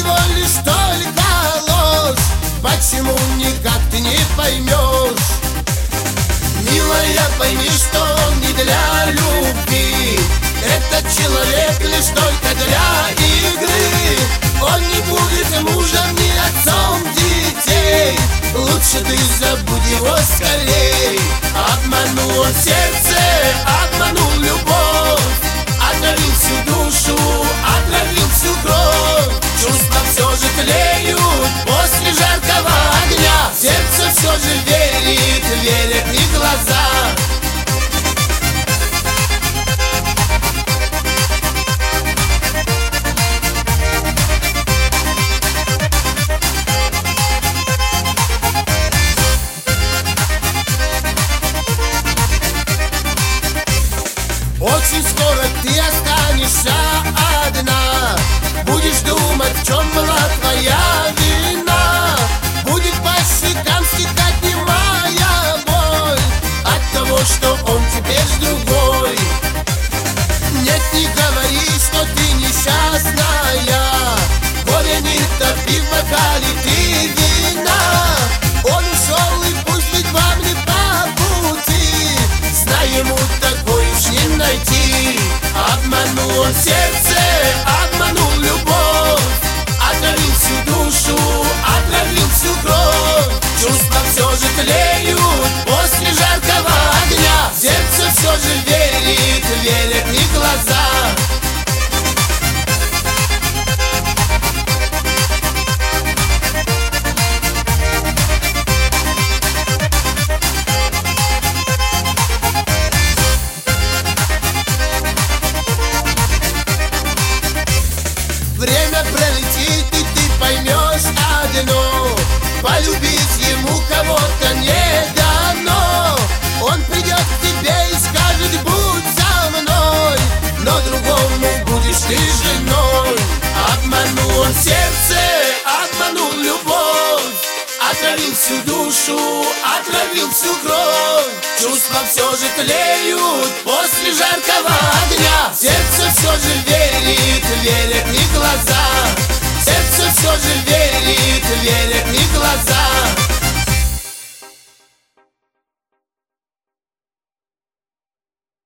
всего лишь только ложь. Почему никак ты не поймешь? Милая, пойми, что он не для любви. Этот человек лишь только для игры. Он не будет мужем, ни отцом детей. Лучше ты забудь его скорей. Обманул он сердце, обманул любовь, отравил всю душу, отравил всю кровь. Чувства все же тлеют после жаркого огня. Сердце все же верит, верят и глаза. Очень скоро ты останешься одна. Будешь думать, в чем была твоя вина. Будет по щекам стекать немая боль от того, что он теперь другой. Нет, не говори, что ты несчастная. Горе не топи в бокале ты вина. Он ушел, и пусть быть вам не по пути. Знай, ему такой уж не найти. Обманул он сердце, обманул любовь, отравил всю душу, отравил всю кровь. Чувства все же тлеют после жаркого огня. Сердце все же верит, верят и глаза. Время пролетит, и ты поймешь одно: полюбить ему кого-то не дано. Он придет к тебе и скажет: будь со мной, но другому будешь ты женой. Обманул он сердце, обманул любовь, отравил всю душу, отравил всю кровь. Чувства все же тлеют после жаркого огня. Сердце все же верит, верят и глаза. Сердце все же верит, верят и глаза.